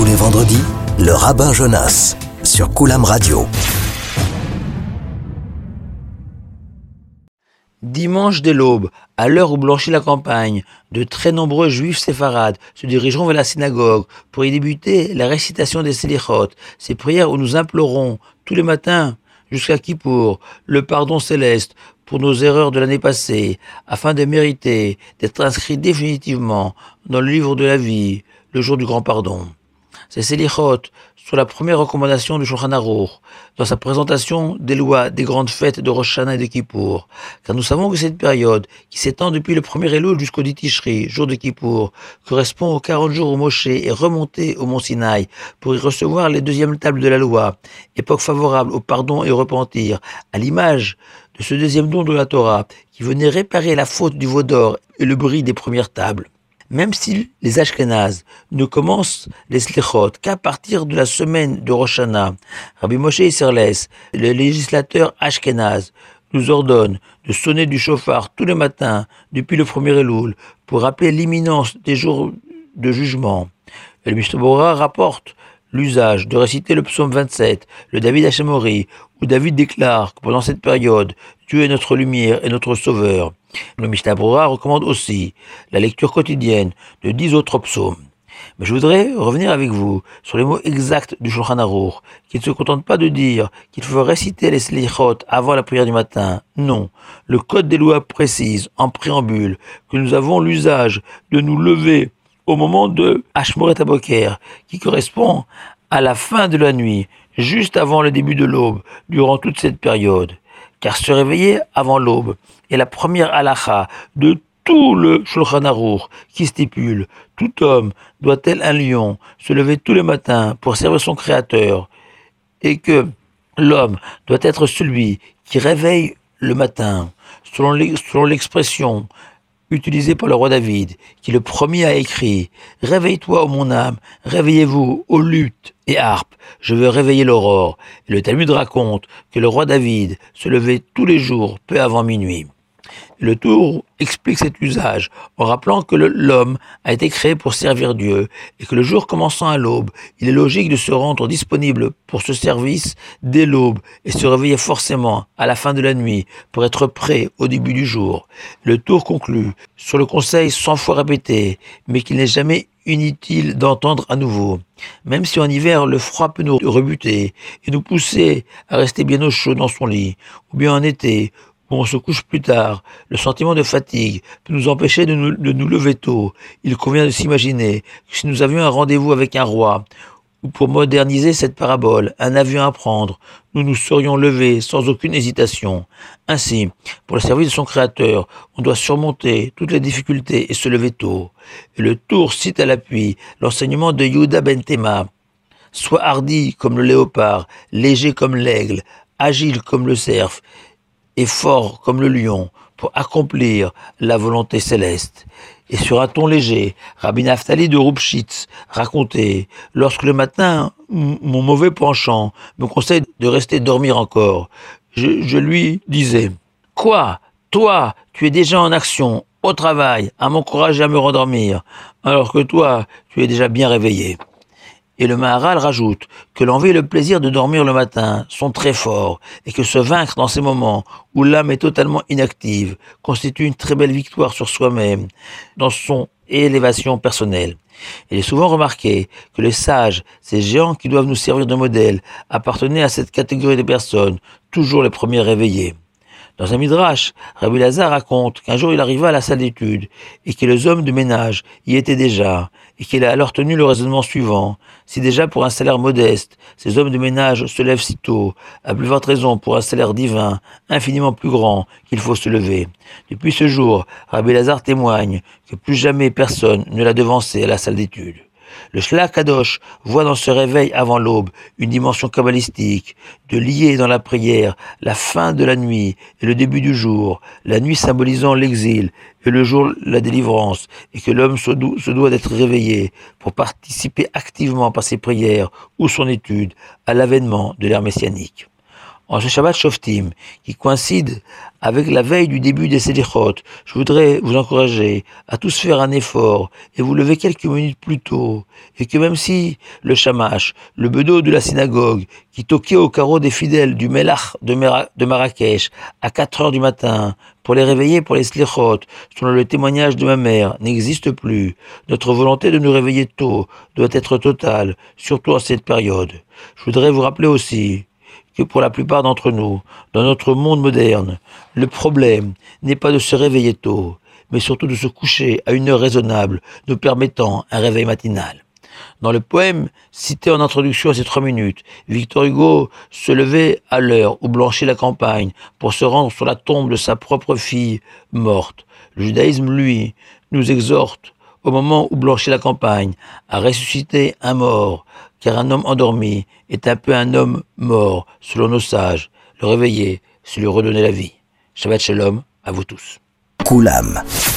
Tous les vendredis, le rabbin Jonas sur Koulam Radio. Dimanche dès l'aube, à l'heure où blanchit la campagne, de très nombreux juifs séfarades se dirigeront vers la synagogue pour y débuter la récitation des Selichot, ces prières où nous implorons tous les matins jusqu'à Kippour le pardon céleste pour nos erreurs de l'année passée, afin de mériter d'être inscrits définitivement dans le livre de la vie, le jour du grand pardon. Ces Selichot sont la première recommandation du Shulchan Aruch dans sa présentation des lois des grandes fêtes de Rosh Hashanah et de Kippour, car nous savons que cette période, qui s'étend depuis le premier Elul jusqu'au 10 Tishri, jour de Kippour, correspond aux 40 jours où Moshe est remonté au mont Sinaï pour y recevoir les deuxièmes tables de la loi, époque favorable au pardon et au repentir, à l'image de ce deuxième don de la Torah qui venait réparer la faute du veau d'or et le bris des premières tables. Même si les Ashkénazes ne commencent les Slichot qu'à partir de la semaine de Rosh Hashanah, Rabbi Moshe Isserles, le législateur ashkénaze, nous ordonne de sonner du chauffard tous les matins depuis le premier Elul pour rappeler l'imminence des jours de jugement. Et le Mishnah Berurah rapporte l'usage de réciter le psaume 27, le David Hashemori, où David déclare que pendant cette période, Dieu est notre lumière et notre sauveur. Le Mishnah Berurah recommande aussi la lecture quotidienne de 10 autres psaumes. Mais je voudrais revenir avec vous sur les mots exacts du Shulchan Aruch, qui ne se contente pas de dire qu'il faut réciter les Selichot avant la prière du matin. Non, le code des lois précise, en préambule, que nous avons l'usage de nous lever au moment de Ashmoret HaBoker, qui correspond à la fin de la nuit, juste avant le début de l'aube, durant toute cette période. Car se réveiller avant l'aube est la première halakha de tout le Shulchan Aruch qui stipule « Tout homme doit tel un lion se lever tous les matins pour servir son Créateur » et que l'homme doit être celui qui réveille le matin, selon l'expression utilisée par le roi David, qui le premier a écrit « Réveille-toi, ô mon âme, réveillez-vous, ô luttes et harpes, je veux réveiller l'aurore ». Et le Talmud raconte que le roi David se levait tous les jours, peu avant minuit. Le Tour explique cet usage en rappelant que l'homme a été créé pour servir Dieu et que le jour commençant à l'aube, il est logique de se rendre disponible pour ce service dès l'aube et se réveiller forcément à la fin de la nuit pour être prêt au début du jour. Le Tour conclut sur le conseil 100 fois répété, mais qu'il n'est jamais inutile d'entendre à nouveau. Même si en hiver le froid peut nous rebuter et nous pousser à rester bien au chaud dans son lit, ou bien en été, où on se couche plus tard, le sentiment de fatigue peut nous empêcher de nous lever tôt. Il convient de s'imaginer que si nous avions un rendez-vous avec un roi, ou pour moderniser cette parabole, un avion à prendre, nous nous serions levés sans aucune hésitation. Ainsi, pour le service de son Créateur, on doit surmonter toutes les difficultés et se lever tôt. Et le Tour cite à l'appui l'enseignement de Yehuda ben Tema. Sois hardi comme le léopard, léger comme l'aigle, agile comme le cerf, et fort comme le lion pour accomplir la volonté céleste. Et sur un ton léger, Rabbi Naftali de Roubchitz racontait « Lorsque le matin, mon mauvais penchant me conseille de rester dormir encore, je lui disais « Quoi ? Toi, tu es déjà en action, au travail, à m'encourager à me rendormir, alors que toi, tu es déjà bien réveillé. » Et le Maharal rajoute que l'envie et le plaisir de dormir le matin sont très forts et que se vaincre dans ces moments où l'âme est totalement inactive constitue une très belle victoire sur soi-même dans son élévation personnelle. Il est souvent remarqué que les sages, ces géants qui doivent nous servir de modèle, appartenaient à cette catégorie de personnes, toujours les premiers réveillés. Dans un midrash, Rabbi Lazare raconte qu'un jour il arriva à la salle d'études et que les hommes de ménage y étaient déjà, et qu'il a alors tenu le raisonnement suivant. Si déjà pour un salaire modeste, ces hommes de ménage se lèvent si tôt, à plus forte raison pour un salaire divin, infiniment plus grand, qu'il faut se lever. Depuis ce jour, Rabbi Lazare témoigne que plus jamais personne ne l'a devancé à la salle d'études. Le Shlach Kadosh voit dans ce réveil avant l'aube une dimension kabbalistique, de lier dans la prière la fin de la nuit et le début du jour, la nuit symbolisant l'exil et le jour la délivrance, et que l'homme se doit d'être réveillé pour participer activement par ses prières ou son étude à l'avènement de l'ère messianique. En ce Shabbat Shoftim, qui coïncide avec la veille du début des Selichot, je voudrais vous encourager à tous faire un effort et vous lever quelques minutes plus tôt, et que même si le Shamash, le bedeau de la synagogue, qui toquait au carreau des fidèles du Melach de Marrakech à 4 heures du matin, pour les réveiller pour les Slichot, selon le témoignage de ma mère, n'existe plus. Notre volonté de nous réveiller tôt doit être totale, surtout en cette période. Je voudrais vous rappeler aussi que pour la plupart d'entre nous, dans notre monde moderne, le problème n'est pas de se réveiller tôt, mais surtout de se coucher à une heure raisonnable, nous permettant un réveil matinal. Dans le poème cité en introduction à ces 3 minutes, Victor Hugo se levait à l'heure où blanchit la campagne pour se rendre sur la tombe de sa propre fille morte. Le judaïsme, lui, nous exhorte, au moment où blanchit la campagne, à ressusciter un mort, car un homme endormi est un peu un homme mort, selon nos sages. Le réveiller, c'est lui redonner la vie. Shabbat Shalom à vous tous. Koulam.